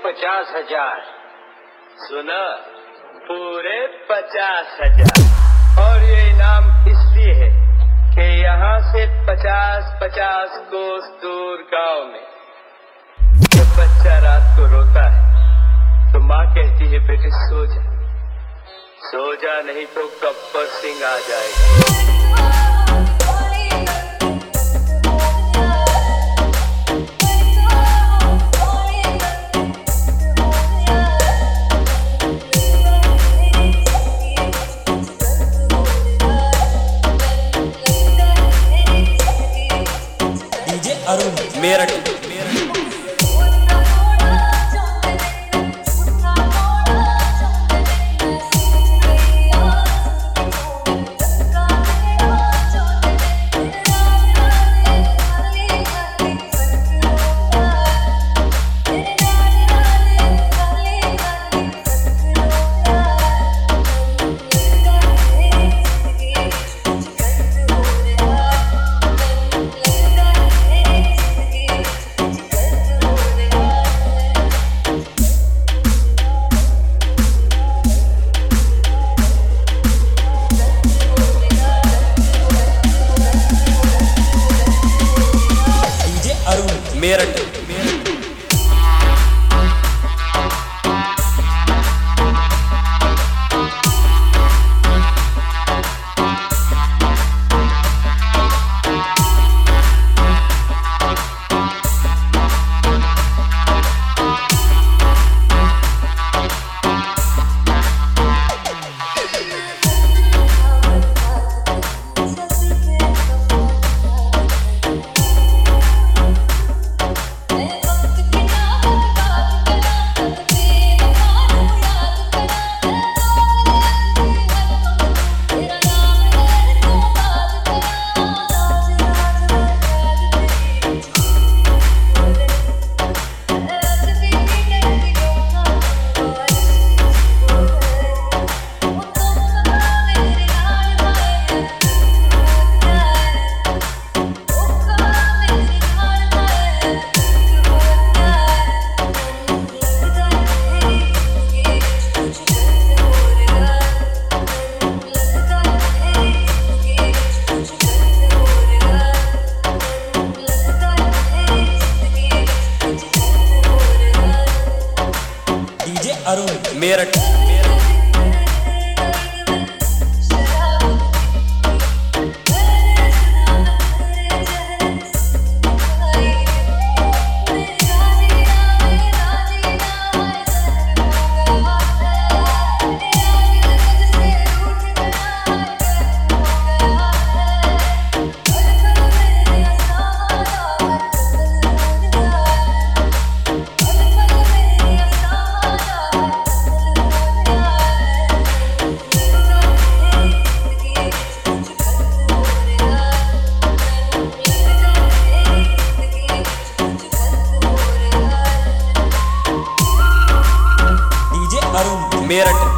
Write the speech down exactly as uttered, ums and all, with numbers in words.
पचास हजार। सुना, पूरे पचास हजार। और ये इनाम इसलिए है कि यहाँ से पचास पचास कोस दूर गांव में जब बच्चा रात को रोता है तो माँ कहती है बेटे सो जा, सो जा, नहीं तो गब्बर सिंह आ जाएगा। अरुण मेरठ। मेरठ। अरुण मेरठ। मेरठ।